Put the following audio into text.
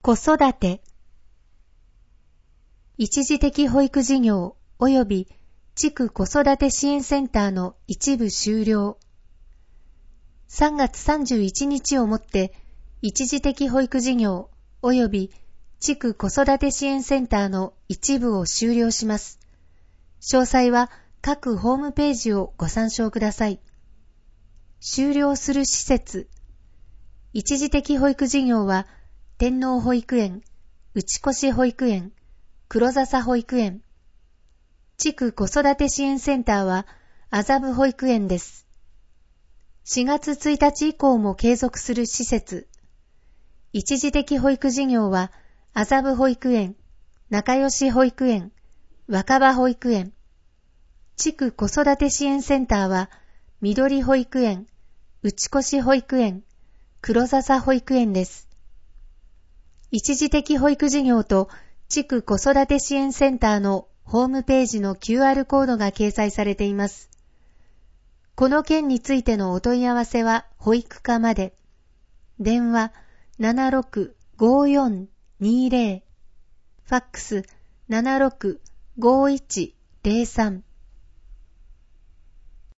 子育て、一時的保育事業及び地区子育て支援センターの一部終了。3月31日をもって一時的保育事業及び地区子育て支援センターの一部を終了します。詳細は各ホームページをご参照ください。終了する施設。一時的保育事業は天皇保育園、内越保育園、黒笹保育園。地区子育て支援センターは麻布保育園です。4月1日以降も継続する施設。一時的保育事業は麻布保育園、仲良し保育園、若葉保育園。地区子育て支援センターは緑保育園、内越保育園、黒笹保育園です。一時的保育事業と地区子育て支援センターのホームページの QR コードが掲載されています。この件についてのお問い合わせは保育課まで。電話 765420、ファックス 765103